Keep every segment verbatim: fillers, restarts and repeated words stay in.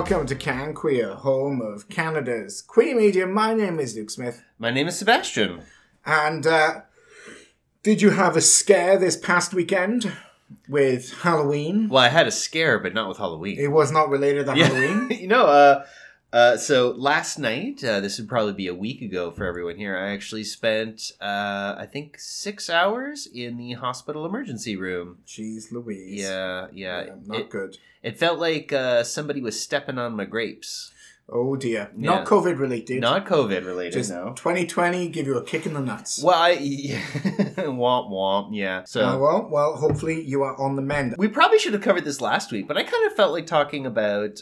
welcome to Can Queer, home of Canada's queer media. My name is Luke Smith. My name is Sebastian. And uh, did you have a scare this past weekend with Halloween? Well, I had a scare, but not with Halloween. It was not related to yeah. Halloween? you know, uh, uh, so last night, uh, this would probably be a week ago for everyone here, I actually spent, uh, I think, six hours in the hospital emergency room. Jeez Louise. Yeah, yeah. yeah not it, good. It felt like uh, somebody was stepping on my grapes. Oh dear. Yeah. Not COVID related. Not COVID related, Just no. twenty twenty, give you a kick in the nuts. Well, I... Yeah. womp womp, yeah. So, uh, well, well, hopefully you are on the mend. We probably should have covered this last week, but I kind of felt like talking about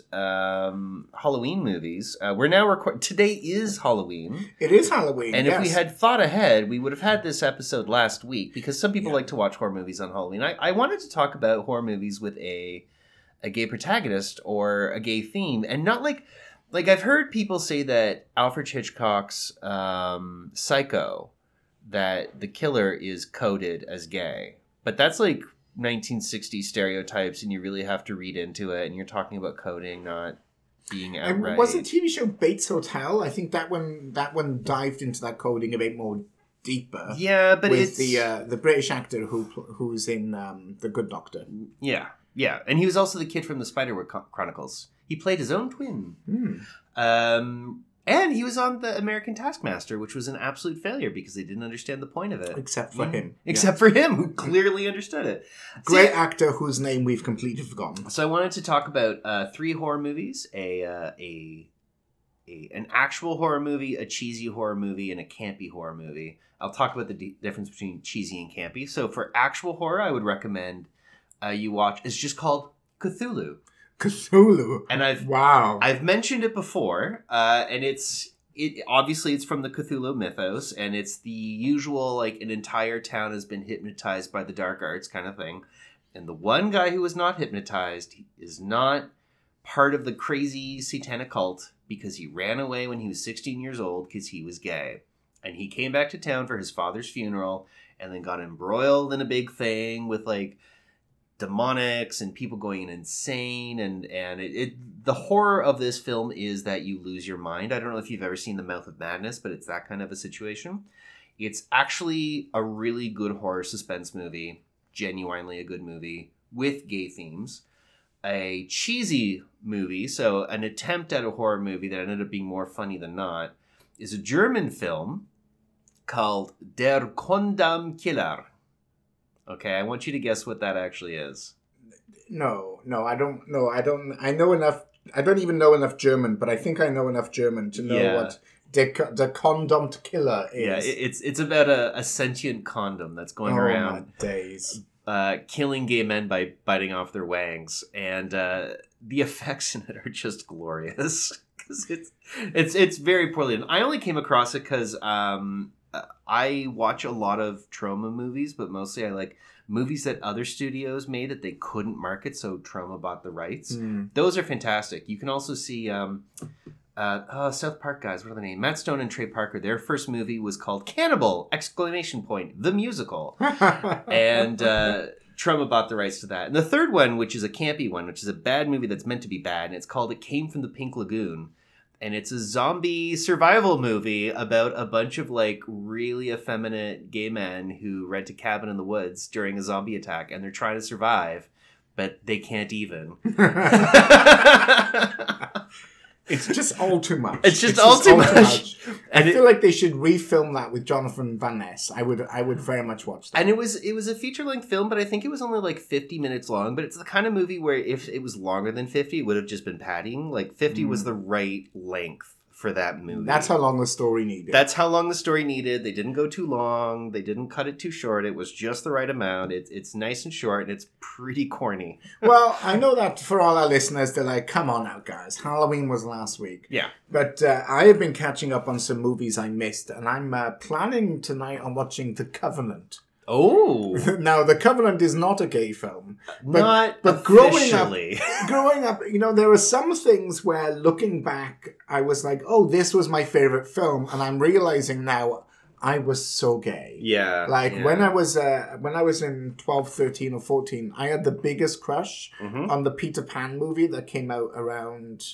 um, Halloween movies. Uh, we're now recording... Today is Halloween. It is Halloween, And yes. if we had thought ahead, we would have had this episode last week, because some people Yeah. like to watch horror movies on Halloween. I, I wanted to talk about horror movies with a a gay protagonist or a gay theme, and not like... Like, I've heard people say that Alfred Hitchcock's um, Psycho, that the killer is coded as gay. But that's like nineteen sixties stereotypes, and you really have to read into it, and you're talking about coding, not being outright. And was the T V show Bates Hotel? I think that one that one dived into that coding a bit more deeper. Yeah, but with it's... the uh, the British actor who who's in um, The Good Doctor. Yeah, yeah. And he was also the kid from the Spiderwick Chronicles. He played his own twin. Mm. Um, and he was on the American Taskmaster, which was an absolute failure because they didn't understand the point of it. Except for yeah. him. Except yeah. for him, who clearly understood it. Great so, actor whose name we've completely forgotten. So I wanted to talk about uh, three horror movies, a, uh, a a an actual horror movie, a cheesy horror movie, and a campy horror movie. I'll talk about the d- difference between cheesy and campy. So for actual horror, I would recommend uh, you watch, it's just called Cthulhu. Cthulhu. And I've wow. I've mentioned it before, uh, and it's it obviously it's from the Cthulhu mythos, and it's the usual like an entire town has been hypnotized by the dark arts kind of thing, and the one guy who was not hypnotized is not part of the crazy satanic cult because he ran away when he was sixteen years old because he was gay, and he came back to town for his father's funeral, and then got embroiled in a big thing with like demonics and people going insane, and and it, it the horror of this film is that you lose your mind. I don't know if you've ever seen The Mouth of Madness, but it's that kind of a situation. It's actually a really good horror suspense movie, genuinely a good movie with gay themes. A cheesy movie, so an attempt at a horror movie that ended up being more funny than not, is a German film called Der Kondom Killer. Okay, I want you to guess what that actually is. No, no, I don't know. I don't. I know enough. I don't even know enough German, but I think I know enough German to know Yeah. what the the condomed killer is. Yeah, it, it's it's about a, a sentient condom that's going oh, around my days. uh, killing gay men by biting off their wangs, and uh, the effects in it are just glorious because it's it's it's very poorly done. I only came across it because um, I watch a lot of trauma movies, but mostly I like movies that other studios made that they couldn't market, so Trauma bought the rights. Mm. Those are fantastic. You can also see um, uh, oh, South Park guys, what are their names? Matt Stone and Trey Parker. Their first movie was called Cannibal! Exclamation point, the musical. and uh, Trauma bought the rights to that. And the third one, which is a campy one, which is a bad movie that's meant to be bad, and it's called It Came from the Pink Lagoon. And it's a zombie survival movie about a bunch of like really effeminate gay men who rent a cabin in the woods during a zombie attack, and they're trying to survive, but they can't even. It's just all too much. It's just all too much. I And feel it- like they should refilm that with Jonathan Van Ness. I would, I would very much watch that. And it was it was a feature length film, but I think it was only like fifty minutes long. But it's the kind of movie where if it was longer than fifty, it would have just been padding. Like fifty Mm. was the right length for that movie. That's how long the story needed. That's how long the story needed. They didn't go too long. They didn't cut it too short. It was just the right amount. It's it's nice and short, and it's pretty corny. Well, I know that for all our listeners, they're like, come on now, guys. Halloween was last week. Yeah. But uh, I have been catching up on some movies I missed, and I'm uh, planning tonight on watching The Covenant. Oh. Now, The Covenant is not a gay film. But, Not but growing up, officially. growing up, you know, there were some things where looking back, I was like, oh, this was my favorite film. And I'm realizing now I was so gay. Yeah. Like yeah. when I was uh, when I was in twelve, thirteen or fourteen, I had the biggest crush Mhm. on the Peter Pan movie that came out around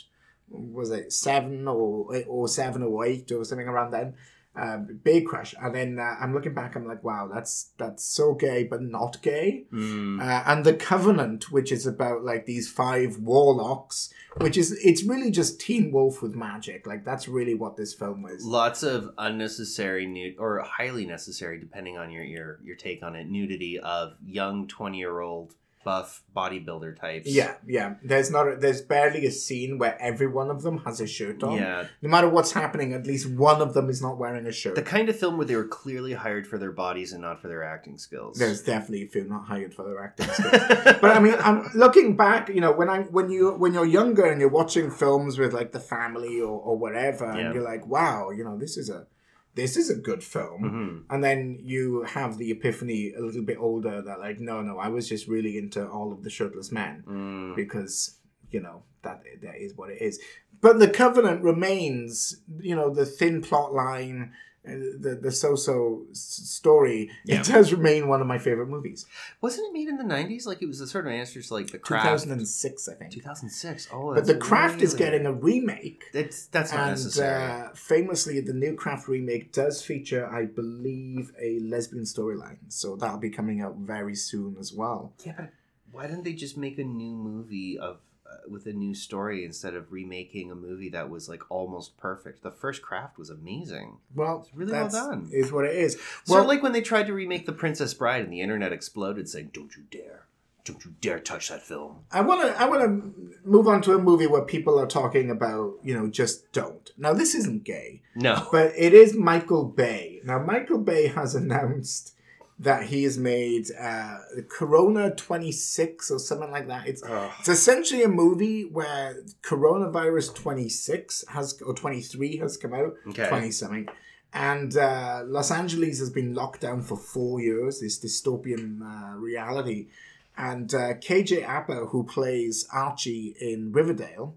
was it seven or or seven or eight or something around then. Uh, big crush, and then uh, I'm looking back. I'm like, wow, that's that's so gay, but not gay. Mm. Uh, and the Covenant, which is about like these five warlocks, which is it's really just Teen Wolf with magic. Like that's really what this film is. Lots of unnecessary nude or highly necessary, depending on your your your take on it, nudity of young twenty year old buff bodybuilder types. Yeah, yeah. There's not. A, there's barely a scene where every one of them has a shirt on. Yeah. No matter what's happening, at least one of them is not wearing a shirt. The kind of film where they were clearly hired for their bodies and not for their acting skills. There's definitely a few not hired for their acting skills. But I mean, I'm looking back. You know, when I when you when you're younger and you're watching films with like the family or, or whatever, Yeah. and you're like, wow, you know, this is a this is a good film. Mm-hmm. And then you have the epiphany a little bit older that like, no, no, I was just really into all of the shirtless men Mm. because, you know, that that is what it is. But The Covenant remains, you know, the thin plot line, uh, the, the so-so s- story. Yeah. It does remain one of my favorite movies. Wasn't it made in the nineties? Like it was a sort of answer to like The two Craft. thousand six, I think. two thousand six. Oh, But that's The Craft is really- getting a remake. That's, that's not And necessary. uh, famously, the new Craft remake does feature, I believe, a lesbian storyline. So that'll be coming out very soon as well. Yeah, but why didn't they just make a new movie of uh, with a new story instead of remaking a movie that was like almost perfect? The first Craft was amazing. Well, It's really well that's done. is what it is. Sort Well, of like when they tried to remake The Princess Bride and the internet exploded saying, "Don't you dare. Don't you dare touch that film." I want to I want to move on to a movie where people are talking about, you know, just don't. Now, this isn't gay, No. but it is Michael Bay. Now, Michael Bay has announced that he has made uh, Corona twenty-six or something like that. It's Ugh. it's essentially a movie where Coronavirus twenty-six has or twenty-three has come out, Okay. twenty something, and uh, Los Angeles has been locked down for four years. This dystopian uh, reality, and uh, K J Apa, who plays Archie in Riverdale.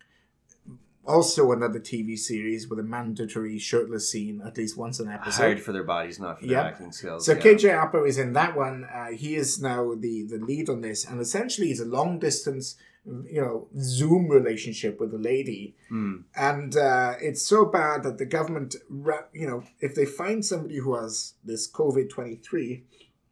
Also another T V series with a mandatory shirtless scene at least once an episode. Hired for their bodies, not for their Yep. acting skills. So yeah. K J Apa is in that one. Uh, he is now the, the lead on this, and essentially he's a long distance, you know, Zoom relationship with a lady, Mm. and uh, it's so bad that the government, ra- you know, if they find somebody who has this COVID twenty-three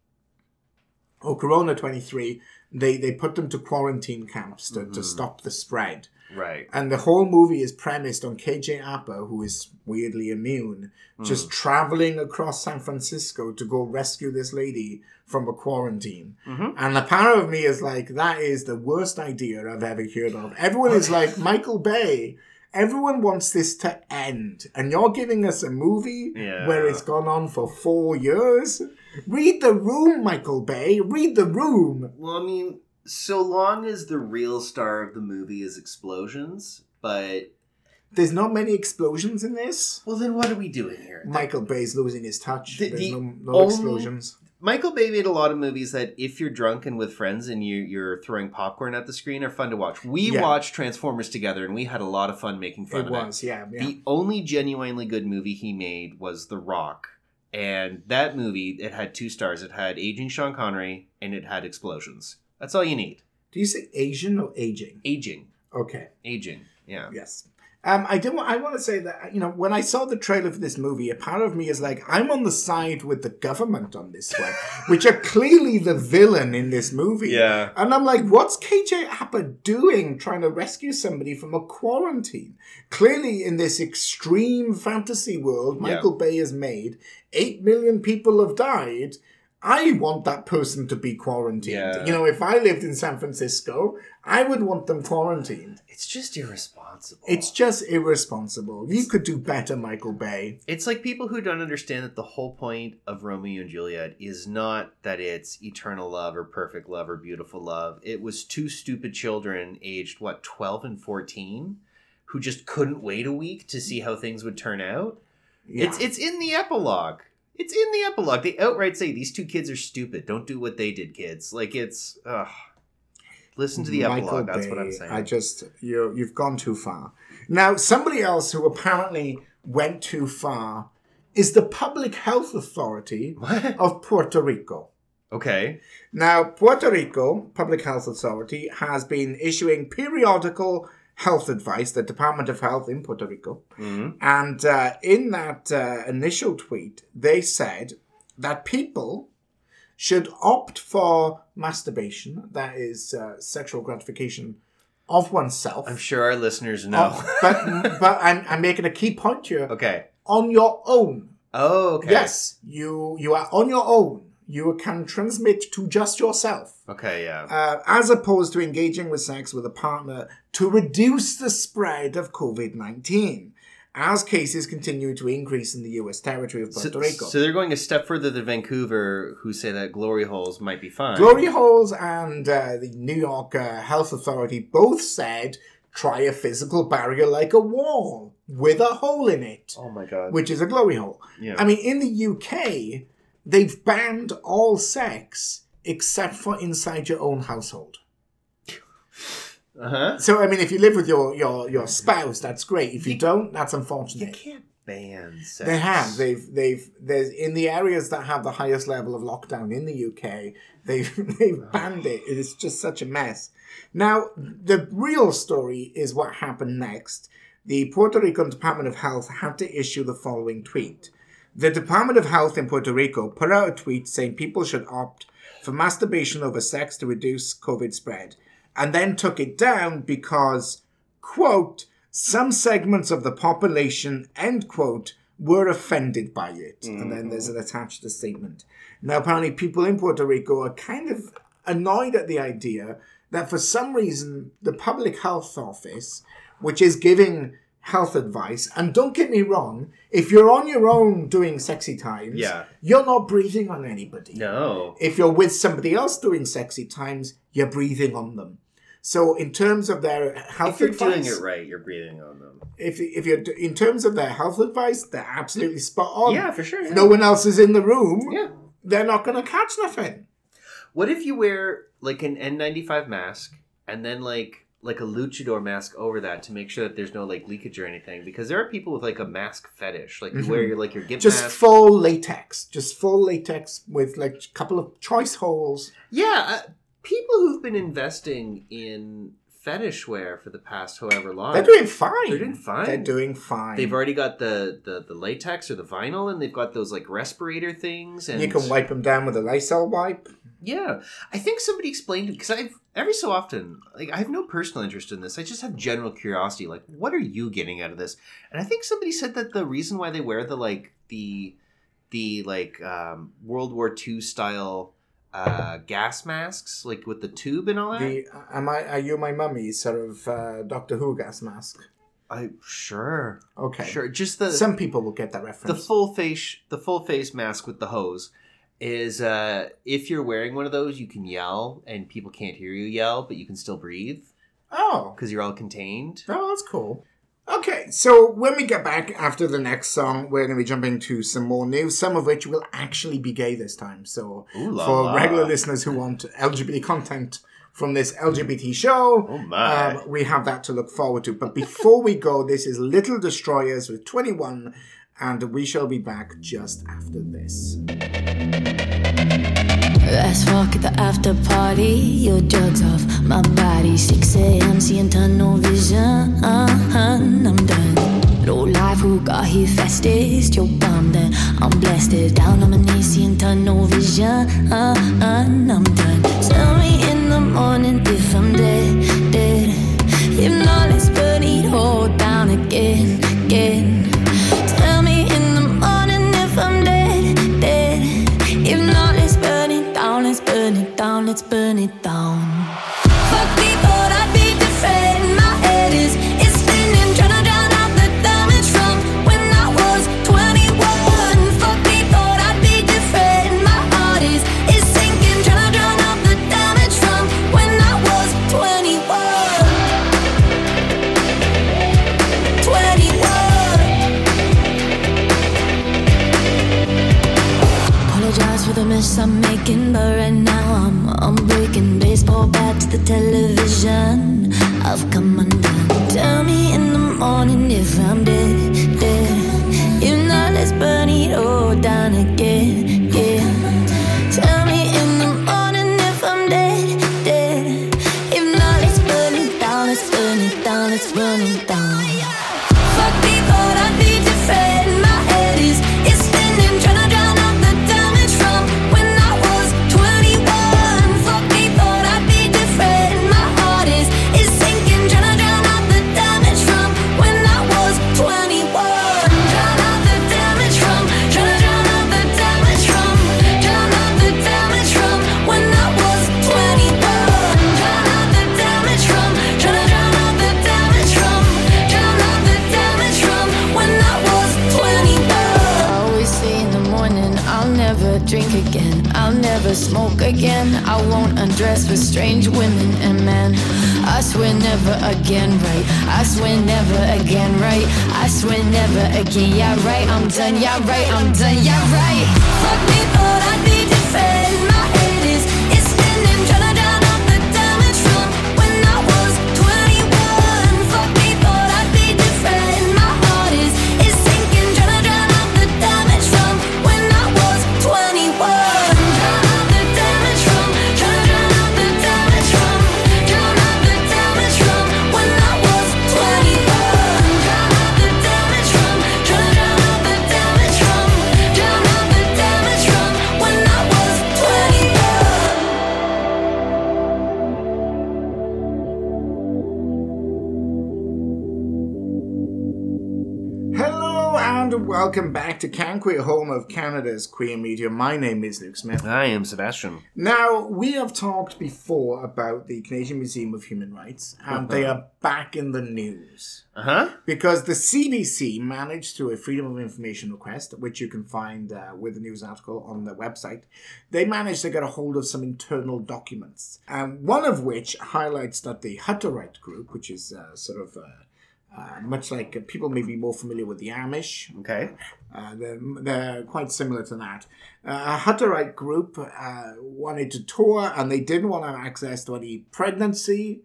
or Corona twenty-three, they they put them to quarantine camps to, to stop the spread. Right. And the whole movie is premised on K J Apa, who is weirdly immune, just traveling across San Francisco to go rescue this lady from a quarantine. Mhm. And the part of me is like, that is the worst idea I've ever heard of. Everyone is like, Michael Bay, everyone wants this to end. And you're giving us a movie Yeah. where it's gone on for four years? Read the room, Michael Bay. Read the room. Well, I mean, so long as the real star of the movie is explosions, but There's not many explosions in this. well, then what are we doing here? Michael Bay's losing his touch. The- There's the no, no only- explosions. Michael Bay made a lot of movies that, if you're drunk and with friends and you, you're throwing popcorn at the screen, are fun to watch. We Yeah. watched Transformers together, and we had a lot of fun making fun It of was, yeah. it. yeah. The only genuinely good movie he made was The Rock. And that movie, it had two stars. It had aging Sean Connery, and it had explosions. That's all you need. Do you say Asian or aging? Aging. Okay, Aging. Yeah. yes. Um, I do. I want to say that, you know, when I saw the trailer for this movie, a part of me is like, I'm on the side with the government on this one, which are clearly the villain in this movie. Yeah. And I'm like, what's K J Apa doing trying to rescue somebody from a quarantine? Clearly, in this extreme fantasy world Michael Bay has made, eight million people have died. I want that person to be quarantined. Yeah. You know, if I lived in San Francisco, I would want them quarantined. It's just irresponsible. It's just irresponsible. You could do better, Michael Bay. It's like people who don't understand that the whole point of Romeo and Juliet is not that it's eternal love or perfect love or beautiful love. It was two stupid children aged, what, twelve and fourteen, who just couldn't wait a week to see how things would turn out. Yeah. It's it's in the epilogue. It's in the epilogue. They outright say, these two kids are stupid. Don't do what they did, kids. Like, it's... Ugh. Listen to the Michael epilogue. That's Bay, what I'm saying. I just, you, you've gone too far. Now, somebody else who apparently went too far is the Public Health Authority What? of Puerto Rico. Okay. Now, Puerto Rico Public Health Authority has been issuing periodical health advice, the Department of Health in Puerto Rico. Mm-hmm. And uh, in that uh, initial tweet, they said that people should opt for masturbation, that is uh, sexual gratification of oneself. I'm sure our listeners know. Uh, but but I'm, I'm making a key point here. Okay. On your own. Oh, okay. Yes, you you are on your own. You can transmit to just yourself. Okay, yeah. Uh, as opposed to engaging with sex with a partner to reduce the spread of covid nineteen, as cases continue to increase in the U S territory of Puerto so, Rico. So they're going a step further than Vancouver, who say that glory holes might be fine. Glory holes and uh, the New York uh, Health Authority both said, try a physical barrier like a wall with a hole in it. Oh my God. Which is a glory hole. Yeah. I mean, in the U K, they've banned all sex except for inside your own household. Uh-huh. So, I mean, if you live with your, your, your spouse, that's great. If you, You- don't, that's You unfortunate. can't ban sex. They have. They've. They've. There's in the areas that have the highest level of lockdown in the U K. They've. They've banned it. It's just such a mess. Now, the real story is what happened next. The Puerto Rican Department of Health had to issue the following tweet. The Department of Health in Puerto Rico put out a tweet saying people should opt for masturbation over sex to reduce COVID spread, and then took it down because, quote, some segments of the population, end quote, were offended by it. Mm-hmm. And then there's an attached statement. Now, apparently people in Puerto Rico are kind of annoyed at the idea that for some reason the Public Health Office, which is giving health advice, and don't get me wrong, if you're on your own doing sexy times, yeah. you're not breathing on anybody. No. If you're with somebody else doing sexy times, you're breathing on them. So in terms of their health advice... If you're advice, doing it right, you're breathing on them. If if you're in terms of their health advice, they're absolutely spot on. Yeah, for sure. Yeah. If no one else is in the room, yeah. they're not going to catch nothing. What if you wear like an N ninety-five mask and then like like a luchador mask over that to make sure that there's no like leakage or anything? Because there are people with like a mask fetish. Like you mm-hmm. wear your like your gimp just mask. full latex, just full latex with like a couple of choice holes. Yeah, uh, people who've been investing in fetish wear for the past however long, they're doing fine. They're doing fine. They're doing fine. They've already got the, the, the latex or the vinyl, and they've got those like respirator things. And you can wipe them down with a Lysol wipe. Yeah, I think somebody explained it because I've every so often, like I have no personal interest in this. I just have general curiosity. Like, what are you getting out of this? And I think somebody said that the reason why they wear the like the the like um, World War Two style uh, gas masks, like with the tube and all that. The am I? Are you my mummy? Sort of uh, Doctor Who gas mask. I sure. Okay. Sure. Just the some people will get that reference. The full face, the full face mask with the hose. Is uh, if you're wearing one of those, you can yell and people can't hear you yell, but you can still breathe. Oh. Because you're all contained. Oh, that's cool. Okay, so when we get back after the next song, we're going to be jumping to some more news, some of which will actually be gay this time. So Ooh la for la. regular listeners who want L G B T content from this L G B T show, oh my. Um, we have that to look forward to. But before we go, this is Little Destroyers with twenty-one, and we shall be back just after this. Let's walk at the after party. Your drugs off my body. six a.m. seeing tunnel vision. Uh-huh, I'm done. Low life, who got here fastest? You're bummed and I'm blasted. Down on my knees seeing tunnel vision. Uh-huh, I'm done. Tell me in the morning if I'm dead, dead. If not, let's burn it all down again, again. Tell me in the morning if I'm dead, dead. If not, let's burn it down, let's burn it down, let's burn it down. Fuck me, thought I'd be different. My head is, is spinning, trying to drown out the damage from when I was twenty-one. Fuck me, thought I'd be different. My heart is, is sinking, trying to drown out the damage from when I was twenty-one. twenty-one. Apologize for the mess I'm making, but right now I'm, I'm breaking. Baseball bat to the television, I've come undone. Tell me in the morning if I'm dead, dead. If not, let's burn it all down again, yeah. Tell me in the morning if I'm dead, dead. If not, let's burn it down, let's burn it down, let's again. I'll never smoke again. I won't undress with strange women and men. I swear never again, right? I swear never again, right? I swear never again, yeah, right? I'm done, yeah, right? I'm done, yeah, right? Fuck me, thought I'd be different. My head is, is spinning, trying to drown out the damage from when I was twenty-one. Fuck me, thought I'd be different. My heart is, is sinking, trying to drown out the damage from when I was twenty-one. Drown out the damage from, trying to drown out the damage from, drown out the damage from when I was twenty-one. Drown out the damage from, trying to drown out the damage from, drown out the damage from when I was twenty-one. Hello and welcome back to CanQueer, home of Canada's queer media. My name is Luke Smith. I am Sebastian. Now, we have talked before about the Canadian Museum of Human Rights, and they are back in the news. Uh-huh. Because the C B C managed, through a Freedom of Information request, which you can find uh, with the news article on their website, they managed to get a hold of some internal documents. Um, one of which highlights that the Hutterite group, which is uh, sort of uh, uh, much like uh, people may be more familiar with the Amish. Okay. Uh, they're, they're quite similar to that. Uh, a Hutterite group uh, wanted to tour, and they didn't want to have access to any pregnancy,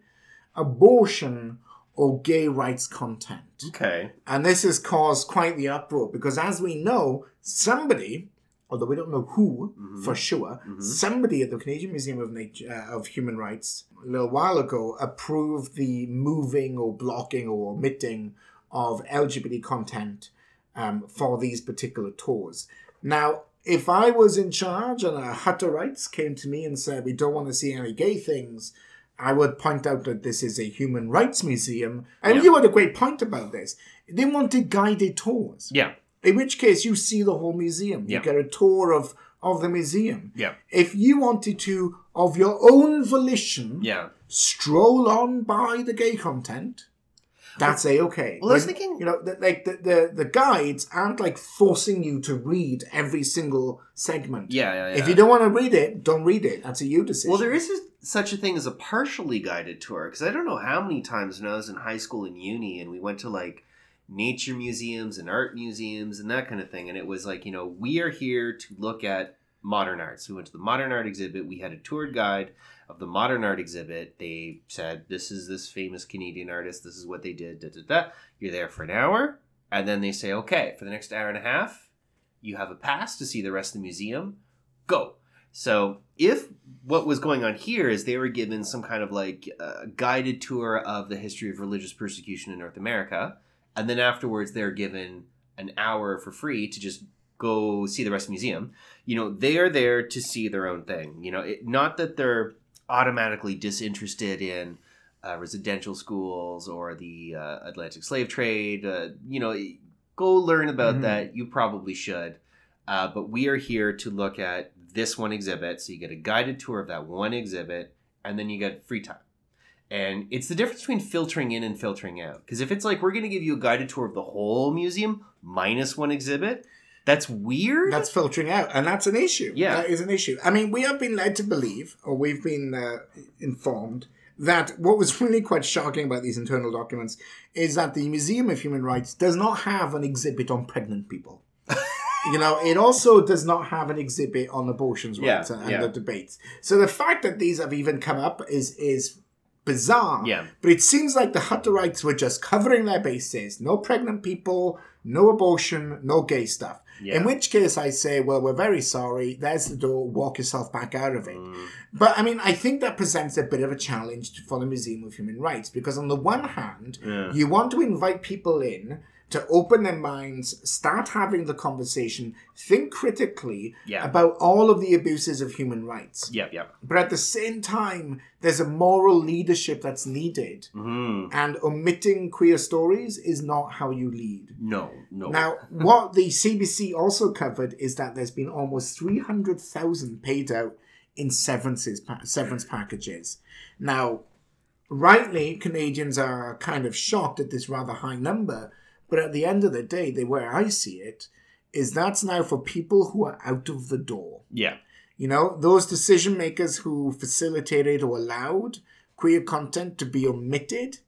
abortion, or gay rights content. Okay. And this has caused quite the uproar because, as we know, somebody, although we don't know who Mm-hmm. for sure, Mhm. somebody at the Canadian Museum of Nature, uh, of Human Rights a little while ago approved the moving or blocking or omitting of L G B T content um, for these particular tours. Now, if I was in charge and a Hutterites came to me and said, we don't want to see any gay things, I would point out that this is a human rights museum. And Yeah. you had a great point about this. They wanted guided tours. Yeah. In which case, you see the whole museum. You Yeah. get a tour of, of the museum. Yeah. If you wanted to, of your own volition, Yeah. stroll on by the gay content, that's A-okay. Well, I was When- thinking- You know, the, like the, the, the guides aren't like forcing you to read every single segment. Yeah, yeah, yeah. If you don't want to read it, don't read it. That's a you decision. Well, there is a, such a thing as a partially guided tour, because I don't know how many times when I was in high school and uni and we went to like nature museums and art museums and that kind of thing, and it was like, you know, we are here to look at modern art. So we went to the modern art exhibit. We had a tour guide of the modern art exhibit. They said, this is this famous Canadian artist. This is what they did. Da, da, da. You're there for an hour. And then they say, okay, for the next hour and a half, you have a pass to see the rest of the museum. Go. So if what was going on here is they were given some kind of like uh, guided tour of the history of religious persecution in North America, and then afterwards they're given an hour for free to just go see the rest of the museum, you know, they are there to see their own thing. You know, it, not that they're automatically disinterested in uh, residential schools or the uh, Atlantic slave trade. Uh, you know, go learn about Mhm. that. You probably should. Uh, but we are here to look at this one exhibit. So you get a guided tour of that one exhibit, and then you get free time. And it's the difference between filtering in and filtering out. Because if it's like, we're going to give you a guided tour of the whole museum minus one exhibit, that's weird. That's filtering out, and that's an issue. Yeah. That is an issue. I mean, we have been led to believe, or we've been uh, informed, that what was really quite shocking about these internal documents is that the Museum of Human Rights does not have an exhibit on pregnant people. You know, it also does not have an exhibit on abortions rights Yeah, and, and yeah. the debates. So the fact that these have even come up is is bizarre. Yeah. But it seems like the Hutterites were just covering their bases. No pregnant people, no abortion, no gay stuff. Yeah. In which case I say, well, we're very sorry. There's the door. Walk yourself back out of it. Mm. But, I mean, I think that presents a bit of a challenge for the Museum of Human Rights because on the one hand, Yeah. you want to invite people in to open their minds, start having the conversation, think critically Yeah. about all of the abuses of human rights. Yep, yep. But at the same time, there's a moral leadership that's needed. Mm. And omitting queer stories is not how you lead. No, no. Now, what the C B C also covered is that there's been almost three hundred thousand paid out in severances, pa- severance packages. Now, rightly, Canadians are kind of shocked at this rather high number, but at the end of the day, the way I see it, is that's now for people who are out of the door. Yeah. You know, those decision makers who facilitated or allowed queer content to be omitted.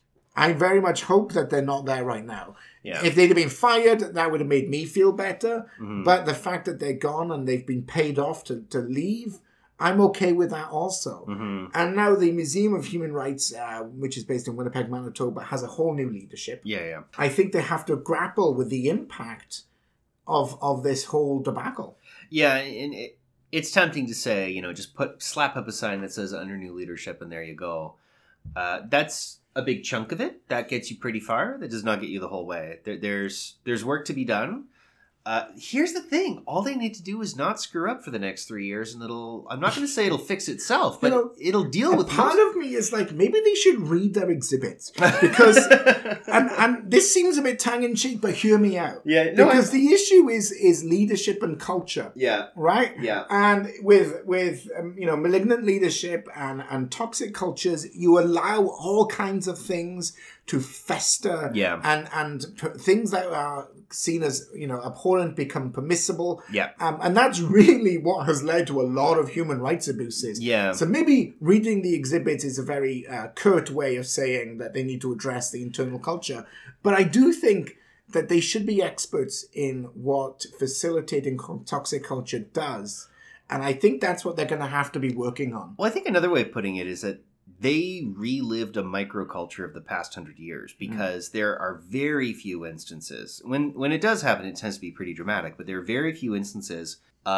I very much hope that they're not there right now. Yeah. If they'd have been fired, that would have made me feel better. Mm-hmm. But the fact that they're gone and they've been paid off to, to leave, I'm okay with that also. Mm-hmm. And now the Museum of Human Rights, uh, which is based in Winnipeg, Manitoba, has a whole new leadership. Yeah, yeah. I think they have to grapple with the impact of of this whole debacle. Yeah, and it, it's tempting to say, you know, just put slap up a sign that says under new leadership and there you go. Uh, that's a big chunk of it. That gets you pretty far. That does not get you the whole way. There, there's there's work to be done. Uh, here's the thing. All they need to do is not screw up for the next three years and it'll, I'm not going to say it'll fix itself, but you know, it'll deal with part most... of me is like, maybe they should read their exhibits because, and, and this seems a bit tongue in cheek, but hear me out. Yeah, no, because I... the issue is, is leadership and culture. Yeah. Right? Yeah. And with, with, um, you know, malignant leadership and, and toxic cultures, you allow all kinds of things to fester. Yeah. And, and p- things that are seen as, you know, abhorrent become permissible. Yeah. Um, and that's really what has led to a lot of human rights abuses. Yeah. So maybe reading the exhibits is a very uh, curt way of saying that they need to address the internal culture. But I do think that they should be experts in what facilitating co- toxic culture does. And I think that's what they're going to have to be working on. Well, I think another way of putting it is that they relived a microculture of the past hundred years because mm. there are very few instances. When when it does happen, it tends to be pretty dramatic, but there are very few instances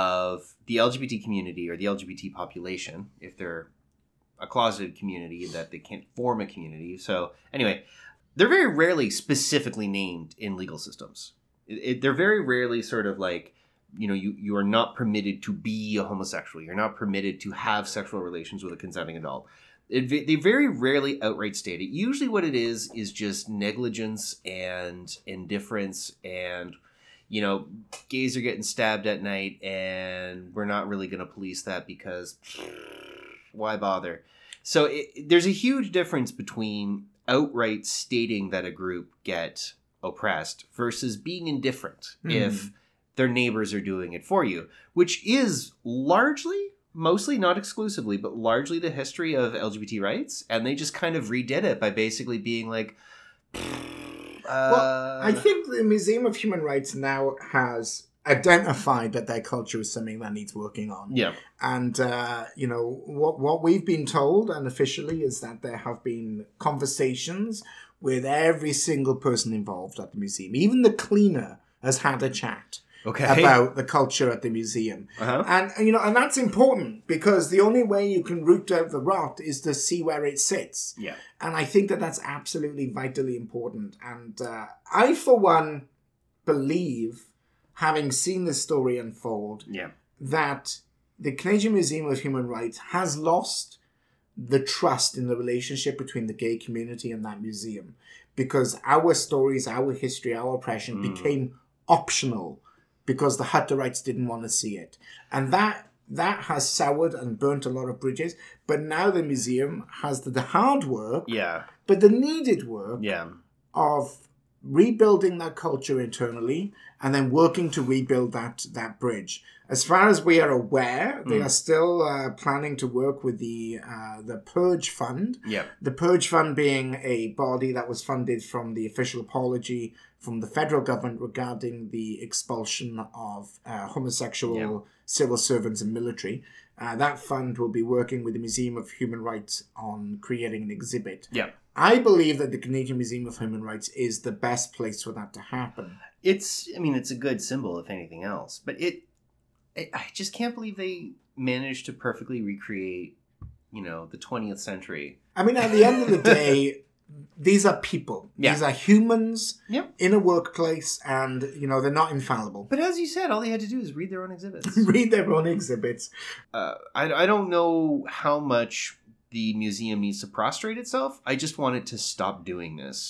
of the L G B T community or the L G B T population, if they're a closeted community, that they can't form a community. So anyway, they're very rarely specifically named in legal systems. It, it, they're very rarely sort of like, you know, you, you are not permitted to be a homosexual. You're not permitted to have sexual relations with a consenting adult. It, they very rarely outright state it. Usually what it is is just negligence and indifference and, you know, gays are getting stabbed at night and we're not really going to police that because why bother? So it, there's a huge difference between outright stating that a group get oppressed versus being indifferent mm. if their neighbors are doing it for you, which is largely... mostly, not exclusively, but largely the history of L G B T rights. And they just kind of redid it by basically being like... Uh... Well, I think the Museum of Human Rights now has identified that their culture is something that needs working on. Yeah. And, uh, you know, what, what we've been told unofficially is that there have been conversations with every single person involved at the museum. Even the cleaner has had a chat. Okay. About the culture at the museum. Uh-huh. And, you know, and that's important because the only way you can root out the rot is to see where it sits. Yeah. And I think that that's absolutely vitally important. And uh, I, for one, believe, having seen this story unfold, yeah. that the Canadian Museum of Human Rights has lost the trust in the relationship between the gay community and that museum because our stories, our history, our oppression mm. became optional because the Hutterites didn't want to see it. And that that has soured and burnt a lot of bridges. But now the museum has the, the hard work, yeah, but the needed work yeah. of rebuilding that culture internally and then working to rebuild that that bridge. As far as we are aware, they mm. are still uh, planning to work with the uh, the Purge Fund. Yeah. The Purge Fund being a body that was funded from the official apology from the federal government regarding the expulsion of uh, homosexual yeah. civil servants and military. Uh, that fund will be working with the Museum of Human Rights on creating an exhibit. Yeah. I believe that the Canadian Museum of Human Rights is the best place for that to happen. It's, I mean, it's a good symbol, if anything else. But it, it I just can't believe they managed to perfectly recreate, you know, the twentieth century. I mean, at the end of the day, these are people. Yeah. These are humans yep. in a workplace, and, you know, they're not infallible. But as you said, all they had to do is read their own exhibits. Read their own exhibits. Uh, I, I don't know how much the museum needs to prostrate itself. I just want it to stop doing this.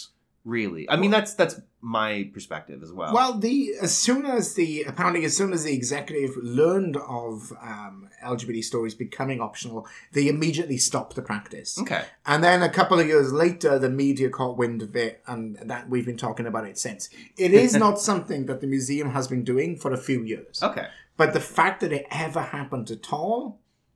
Really? I mean, that's that's my perspective as well. Well, the as soon as the apparently as soon as the executive learned of um, L G B T stories becoming optional, they immediately stopped the practice. Okay. And then a couple of years later, the media caught wind of it, and that we've been talking about it since. It is not something that the museum has been doing for a few years. Okay. But the fact that it ever happened at all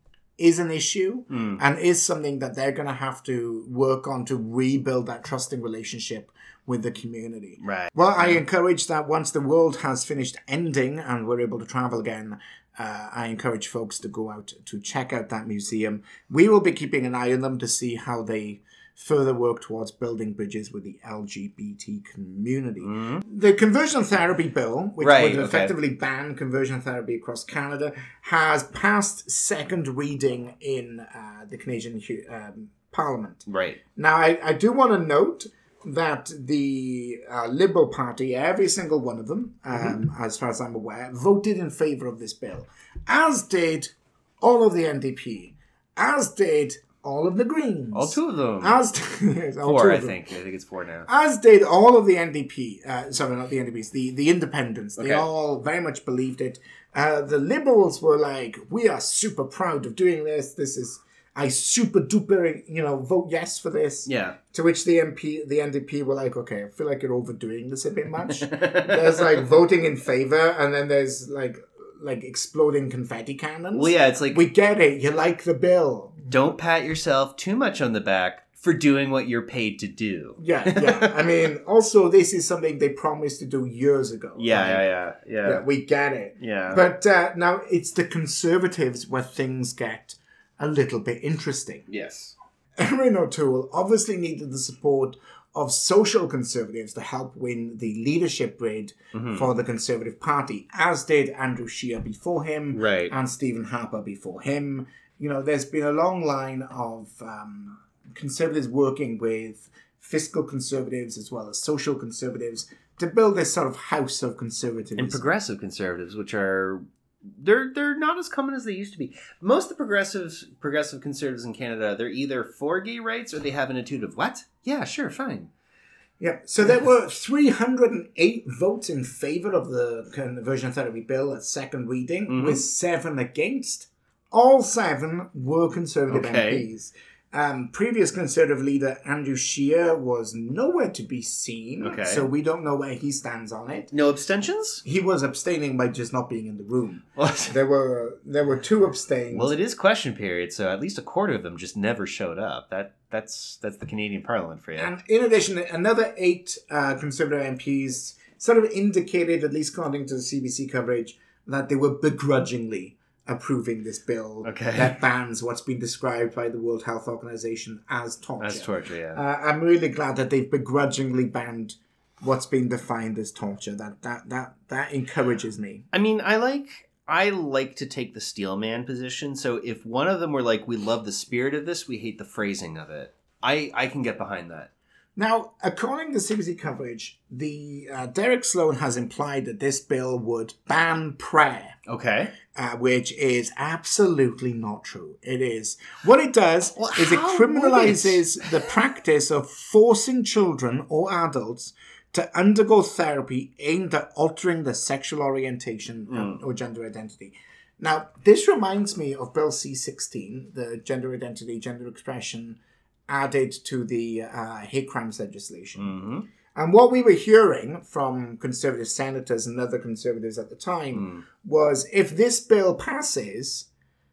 is an issue mm. and is something that they're going to have to work on to rebuild that trusting relationship with the community. Right. Well, I encourage that once the world has finished ending and we're able to travel again, uh, I encourage folks to go out to check out that museum. We will be keeping an eye on them to see how they further work towards building bridges with the L G B T community. Mm-hmm. The conversion therapy bill, which right, would okay. effectively ban conversion therapy across Canada, has passed second reading in uh, the Canadian um, Parliament. Right. Now, I, I do want to note that the uh, Liberal Party, every single one of them, um, mm-hmm. as far as I'm aware, voted in favour of this bill, as did all of the N D P, as did all of the Greens. All two of them. As yes, all four, two of I them. think. I think it's four now. As did all of the N D P. Uh, sorry, not the N D Ps. The, the independents. They Okay. all very much believed it. Uh, the Liberals were like, we are super proud of doing this. This is... I super duper, you know, vote yes for this. Yeah. To which the M P, the N D P were like, okay, I feel like you're overdoing this a bit much. There's like voting in favour, and then there's like like exploding confetti cannons. Well, yeah, it's like... We get it. You like the bill. Don't pat yourself too much on the back for doing what you're paid to do. Yeah, yeah. I mean, also, this is something they promised to do years ago. Yeah, right? yeah, yeah, yeah. Yeah, we get it. Yeah. But uh, now it's the Conservatives where things get a little bit interesting. Yes. Erin O'Toole obviously needed the support of social conservatives to help win the leadership bid mm-hmm. for the Conservative Party, as did Andrew Scheer before him right. and Stephen Harper before him. You know, there's been a long line of um, conservatives working with fiscal conservatives as well as social conservatives to build this sort of house of conservatives. And progressive conservatives, which are... They're they're not as common as they used to be. Most of the progressives, progressive conservatives in Canada, they're either for gay rights or they have an attitude of, what? Yeah, sure, fine. Yeah, so there were three hundred eight votes in favour of the conversion therapy bill at second reading, mm-hmm. with seven against. All seven were Conservative okay. M Ps. Um, previous Conservative leader Andrew Scheer was nowhere to be seen, okay. so we don't know where he stands on it. No abstentions? He was abstaining by just not being in the room. What? There were there were two abstains. Well, it is question period, so at least a quarter of them just never showed up. That that's that's the Canadian Parliament for you. And in addition, another eight uh, Conservative M Ps sort of indicated, at least according to the C B C coverage, that they were begrudgingly approving this bill okay. that bans what's been described by the World Health Organization as torture. As torture, yeah. Uh, I'm really glad that they've begrudgingly banned what's been defined as torture. That that that that encourages me. I mean, I like I like to take the steelman position. So if one of them were like, we love the spirit of this, we hate the phrasing of it, I, I can get behind that. Now, according to C B C coverage, the uh, Derek Sloan has implied that this bill would ban prayer. Okay. Uh, which is absolutely not true. It is. What it does well, is it criminalizes it? the practice of forcing children or adults to undergo therapy aimed at altering their sexual orientation mm. or gender identity. Now, this reminds me of Bill C sixteen, the gender identity, gender expression added to the uh, hate crimes legislation. Mm-hmm. And what we were hearing from Conservative senators and other Conservatives at the time mm. was, if this bill passes,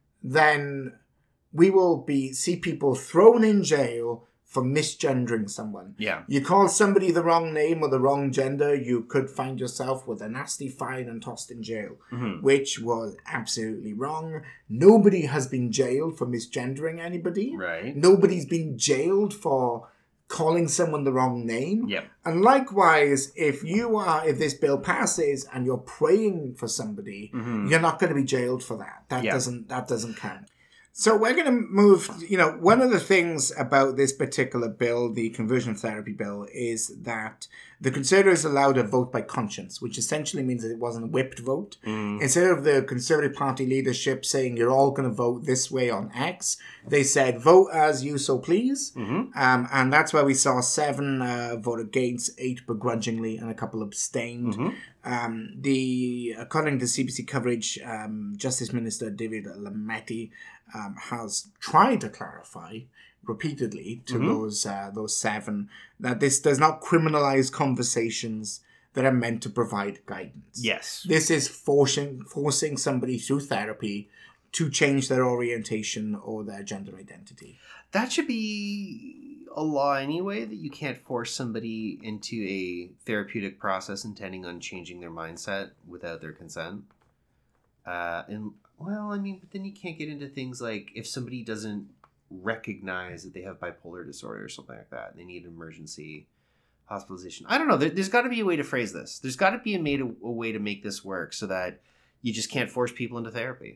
then we will be see people thrown in jail for misgendering someone. Yeah. You call somebody the wrong name or the wrong gender, you could find yourself with a nasty fine and tossed in jail, mm-hmm. which was absolutely wrong. Nobody has been jailed for misgendering anybody. Right. Nobody's been jailed for calling someone the wrong name. Yep. And likewise, if you are, if this bill passes and you're praying for somebody, mm-hmm. you're not going to be jailed for that. That yep. doesn't, that doesn't count. So we're going to move, you know, one of the things about this particular bill, the conversion therapy bill, is that the Conservatives allowed a vote by conscience, which essentially means that it wasn't a whipped vote. Mm. Instead of the Conservative Party leadership saying you're all going to vote this way on X, they said vote as you so please. Mm-hmm. Um, and that's where we saw seven uh, vote against, eight begrudgingly, and a couple abstained. Mm-hmm. Um, the according to C B C coverage, um, Justice Minister David Lametti um, has tried to clarify repeatedly to Mm-hmm. those uh, those seven that this does not criminalize conversations that are meant to provide guidance. Yes. This is forcing forcing somebody through therapy to change their orientation or their gender identity. That should be a law anyway, that you can't force somebody into a therapeutic process intending on changing their mindset without their consent. Uh, and, well, I mean, but then you can't get into things like if somebody doesn't recognize that they have bipolar disorder or something like that, and they need emergency hospitalization. I don't know. There, there's got to be a way to phrase this. There's got to be a, made a, a way to make this work so that you just can't force people into therapy.